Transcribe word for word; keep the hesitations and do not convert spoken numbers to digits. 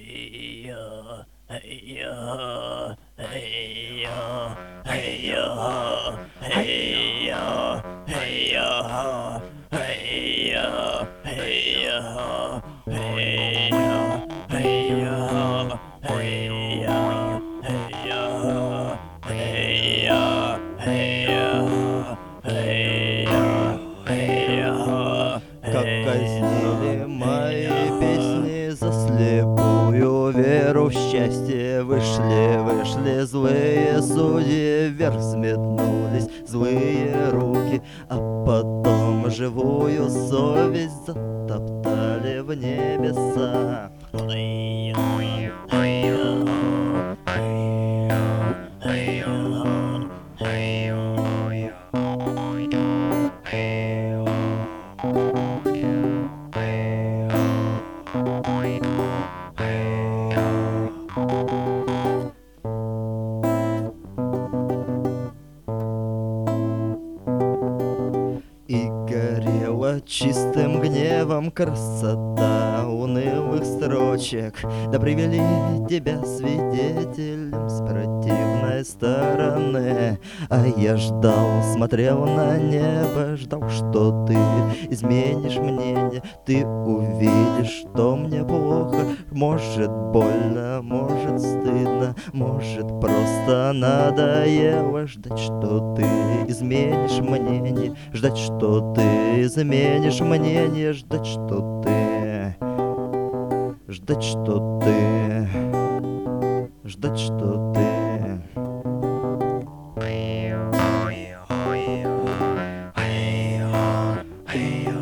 Hey-ya, hey-ya, hey-ya, hey-ya, hey-ya, hey-ya, hey-ya, hey-ya, hey-ya, hey-ya, hey-ya, hey-ya, hey-ya, hey-ya, hey-ya, hey-ya, Как казнили мои hey-ya. песни за слепую веру в счастье. Вышли, вышли злые судьи, вверх взметнулись злые руки, а потом живую совесть затоптали в небеса. И горела чистым гневом красота унылых строчек. Да привели тебя свидетелем с противной стороны. А я ждал, смотрел на небо, ждал, что ты изменишь мнение. Ты увидишь, что мне плохо, может больно, может стыдно, может просто надоело ждать, что ты изменишь мнение, ждать, что ты изменишь мнение, ждать, что ты, ждать, что ты, ждать, что ты. Hey-ya, hey-ya,